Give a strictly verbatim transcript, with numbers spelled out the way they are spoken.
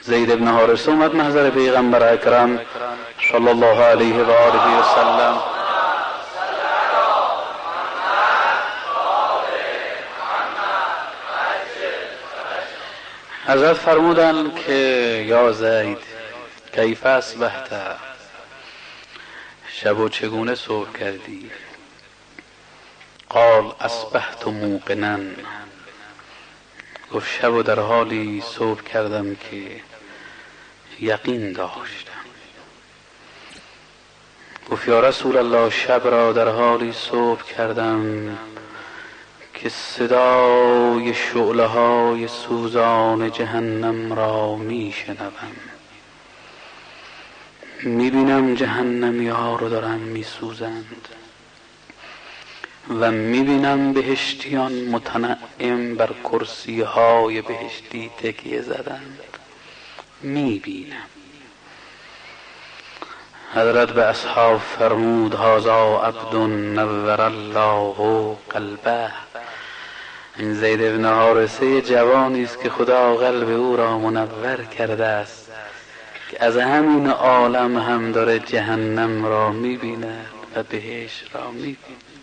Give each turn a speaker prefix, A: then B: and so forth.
A: زید بن حارثه اومد محضر پیغمبر اکرم صلی الله علیه و آله و سلم. حضرت فرمودن که یا زید کیف اصبحت، شب و چگونه صبح کردی؟ قال اصبحت موقنا، گفت شب و در حالی صبح کردم که یقین داشتم. گفت یا رسول الله شب را در حالی صبح کردم که صدای شعله های سوزان جهنم را می شنوم، می بینم جهنمی ها رو دارن می سوزند و می بینم بهشتیان متنعم بر کرسی های بهشتی تکیه زدند. می بینم. حضرت به اصحاب فرمود هذا عبد نور الله قلبه، این زید بن حارثه جوانی است که خدا قلب او را منور کرده است که از همین عالم هم داره جهنم را می‌بیند و بهشت را می‌بیند.